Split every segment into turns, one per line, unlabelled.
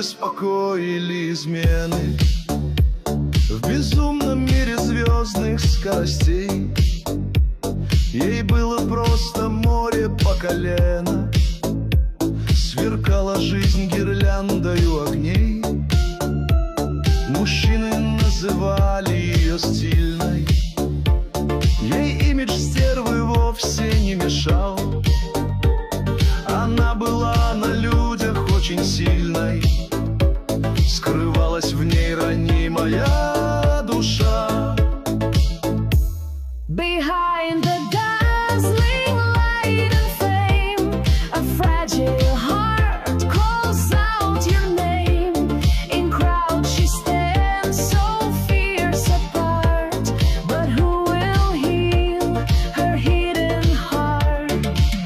беспокоили измены. В безумном мире звездных скоростей ей было просто море по колено. Сверкала жизнь гирляндою огней. Мужчины называли ее стильной. Ей имидж стервы вовсе не мешал. Она была на людях очень сильной. Скрывалась в ней ранимая душа.
Behind the dazzling light and fame, a fragile heart calls out your name. In crowd she stands so fierce apart, but who will heal her hidden heart?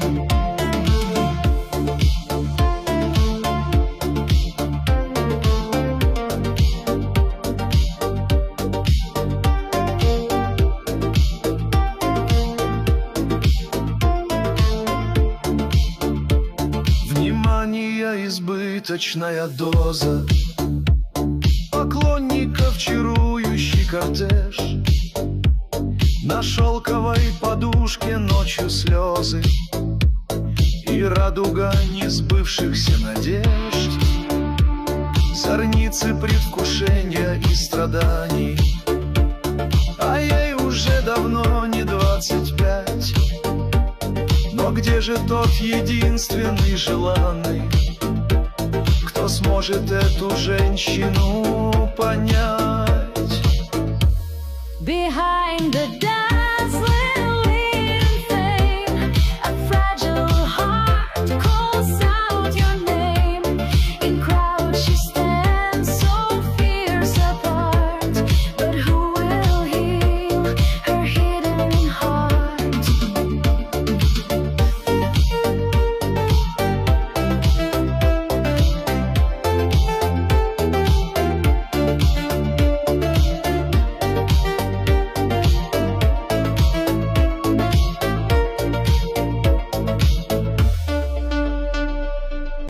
Внимание, избыточная доза, поклонников чарующий кортеж. На шелковой подушке ночью слезы и радуга несбывшихся надежд. Зорницы предвкушения и страданий, а ей уже давно не 25. Но где же тот единственный желанный, кто сможет эту женщину понять?
Behind the